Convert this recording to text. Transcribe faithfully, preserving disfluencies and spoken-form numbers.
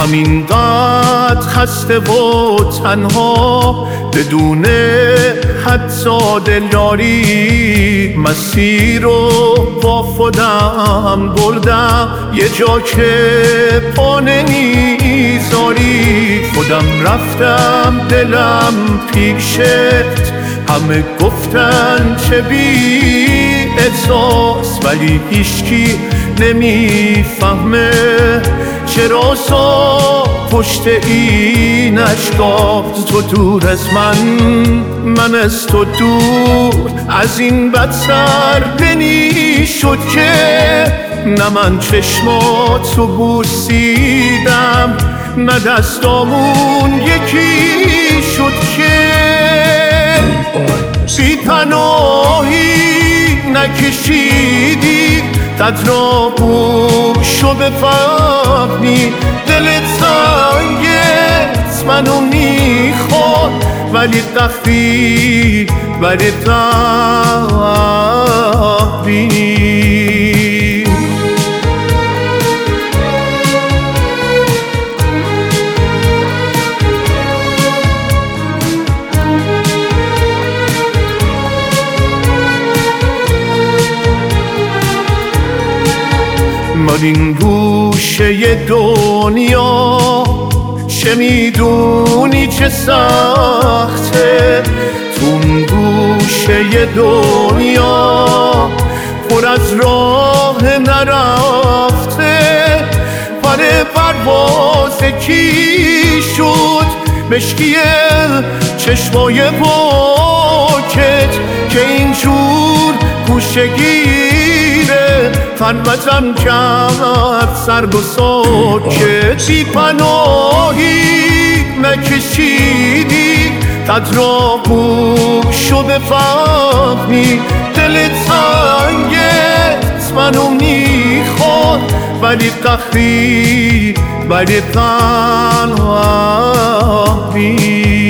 همینقدر خسته و تنها بدون حتی دلداری، مسیر رو با خودم بردم یه جا که پا نمیذاری. خودم رفتم دلم پیشت، همه گفتن چه بی احساس، ولی هیچکی نمیفهمه چرا سا پشت این اشکاست. تو دور از من، من از تو دور، از این بدتر نمیشد که نه من چشماتو بوسیدم نه دستامون یکی شد که بی پناهی نکشیدی قدر آغوشو بفهمی. دلت تنگت منو میخواد ولی قفی ولی قهبی. من این گوشه دنیا چه میدونی چه سخته، تو اون گوشه دنیا پر از راه نرفته. پر پرواز کی شد مشکی چشمای پاکت که اینجور گوشه گیره خلوتم کرد سرد و ساکت. بی پناهی نکشیدی قدر آغوشو بفهمی. دل تنگت منو میخواد ولی قهری ولی تنهایی.